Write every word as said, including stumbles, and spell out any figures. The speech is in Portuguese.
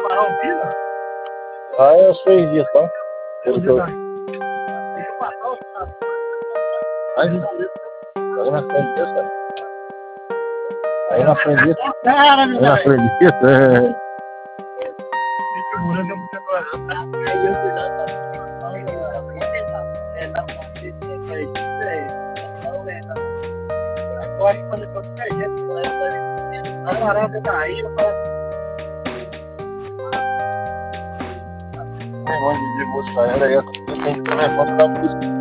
Ah, é os três dias só. Pelo que eu... Aí, aí na frente disso, né? Aí na frente disso. Aí na frente disso. É. Tem um monte de música ainda aí. Eu tenho que telefone pra música.